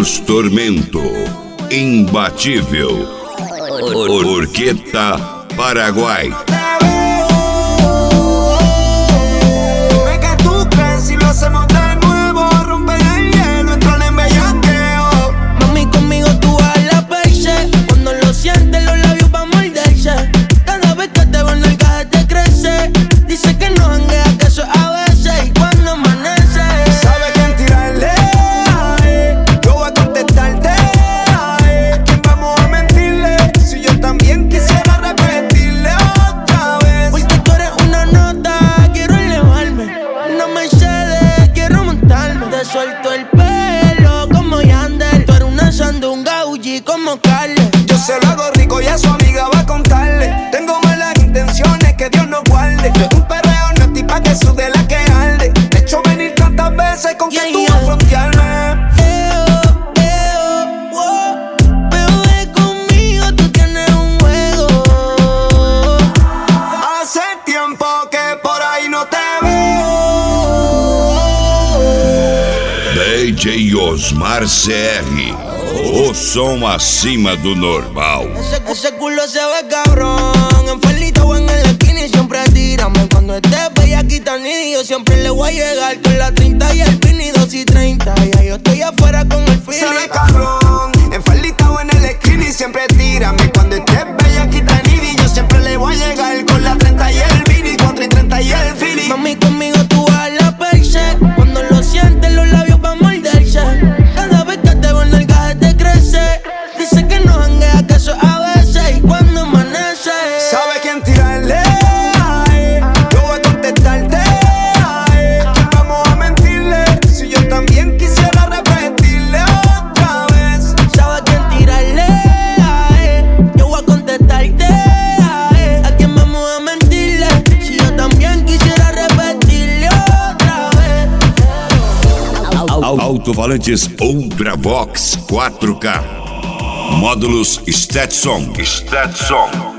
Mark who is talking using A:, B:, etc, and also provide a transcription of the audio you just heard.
A: Marcos Tormento, imbatível. Orqueta Paraguay.
B: Dime que tú crees si lo hacemos de nuevo. Romper el hielo, entrar en bellaqueo.
C: Mami, conmigo tú vas a la perse. Cuando lo sientes, los labios van a morderse. Cada vez que te veo en el gaje te crece. Dice que no janguea, que eso es a veces. Y cuando amanece,
B: ¿sabe quién tirarle? Yo voy a contestarte. ¿A quién vamos a mentirle? Si yo también quisiera repetirle otra vez.
C: porque tú eres una nota, quiero elevarme. Una Mercedes, quiero montarme. Te suelto el pelo como Yandel. Tú eres una sandunga, Uji como Carle.
B: Yo se lo hago rico y a su amiga va a contarle. Tengo malas intenciones, que Dios nos guarde. Un perreo no es tipa que sude la que arde. Te he hecho venir tantas veces con que tú vas a frontearme.
C: Bebé, conmigo tú tienes un juego.
B: Hace tiempo que por ahí no te veo.
A: DJ Osmar CR, o som acima do normal.
C: Ese culo se ve cabrón. En faldita o en el esquina y siempre tírame. Cuando estés bellaquita ni yo siempre le voy a llegar con la 30 y el pin y 2 y 30. Ya yo estoy afuera con el
B: Se
C: feeling.
B: ve cabrón, en faldita o en el skinny siempre tírame. Cuando estés bella quita nidi, yo siempre le voy a llegar con la 30 y el mini, 4 y 30 y el fili.
C: Mami, conmigo tú vas a la perse. Cuando lo sientes, los labios van a morderse. Cada vez que te veo en el gaje te crece. Dice que no janguea, que eso es a veces. Y cuando amanece,
B: ¿sabe quién tirarle? Yo voy a contestarte. ¿A quién vamos a mentirle? Si yo también quisiera repetirle otra vez.
C: ¿sabe quién tirarle? Yo voy a contestarte. ¿A quién vamos a mentirle? Si yo también quisiera repetirle otra vez.
A: Alto-falantes Ultravox 4K. Módulos Stetson.